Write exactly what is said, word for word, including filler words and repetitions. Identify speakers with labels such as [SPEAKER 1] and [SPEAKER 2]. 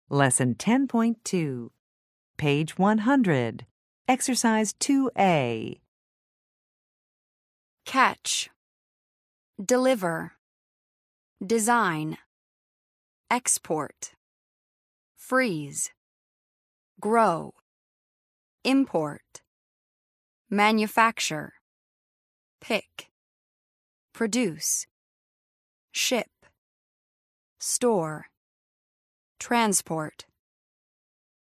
[SPEAKER 1] Lesson ten point two, page one hundred, Exercise two A.
[SPEAKER 2] Catch, deliver, design, export, freeze, grow, import, manufacture, pick, produce, ship, store, transport.